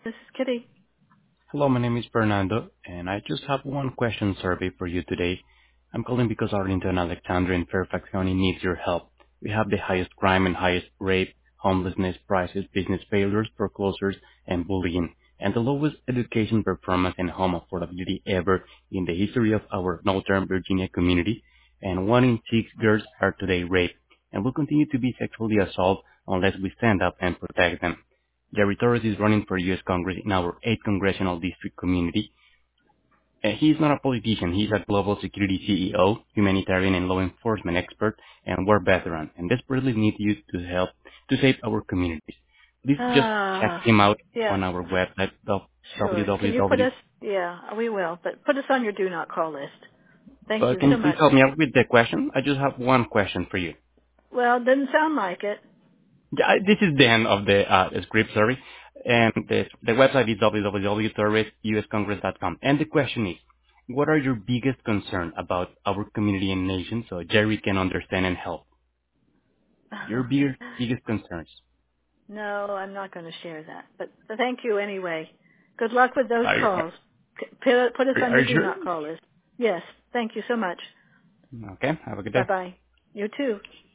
This is Kitty. Hello, my name is Fernando, and I just have one question survey for you today. I'm calling because Arlington, Alexandria, and Fairfax County needs your help. We have the highest crime and highest rape, homelessness, prices, business failures, foreclosures, and bullying, and the lowest education performance and home affordability ever in the history of our Northern Virginia community. And 1 in 6 girls are today raped, and will continue to be sexually assaulted unless we stand up and protect them. Jerry Torres is running for U.S. Congress in our 8th Congressional District community. He is not a politician. He is a global security CEO, humanitarian and law enforcement expert, and war veteran, and desperately need you to help to save our communities. Please just check Ah, him out yeah, on our website, sure. Can you put www. us? Yeah, we will, but put us on your do not call list. Thank you Can so you please much. help me out with the question? I just have one question for you. Well, didn't sound like it. Yeah, this is the end of the script, sorry. And the website is www.torresuscongress.com. And the question is, what are your biggest concerns about our community and nation so Jerry can understand and help? Your biggest concerns. No, I'm not going to share that. But thank you anyway. Good luck with those Are you, calls. Put us on are your you do sure? not call list. Yes. Thank you so much. Okay, have a good day. Bye bye. You too.